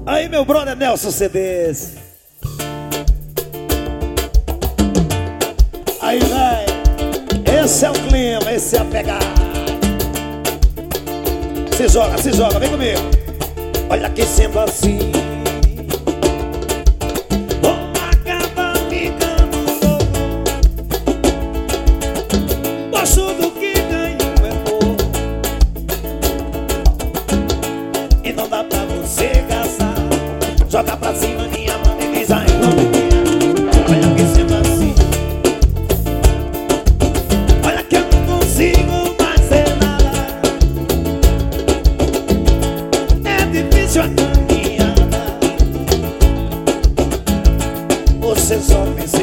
Aí, meu brother Nelson CDs. Aí, vai. Esse é o clima, esse é a pegada. Se joga, vem comigo. Olha que sendo assim, vou acabar ficando louco. Gosto do que ganho é pouco, e não dá pra você casar. Joga pra cima minha mão e diz ai, não me quer. Olha que sendo assim, olha que eu não consigo mais ser nada. É difícil a caminhada, você só pensa